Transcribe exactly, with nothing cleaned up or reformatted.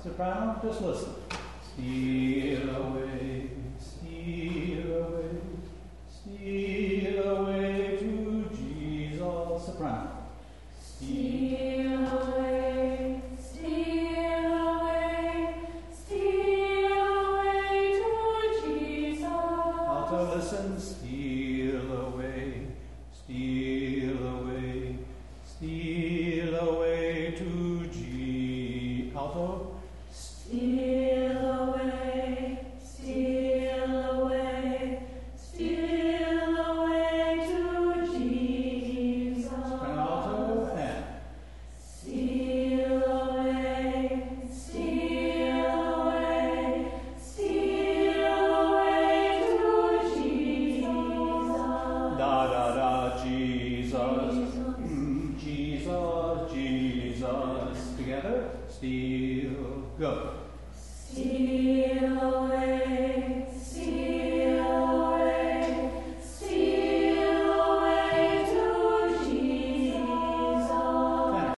Soprano, just listen. Steal away, steal away, steal away to Jesus. Soprano. Steal away, steal away, steal away to Jesus. Alto, listen. Steal away, steal away, steal away to G. Alto. Steal away, steal away, steal away to Jesus. Alto and Steal away, steal away, steal away to Jesus. da da da Jesus, Mm, Jesus, Jesus. Together. Steal. Go.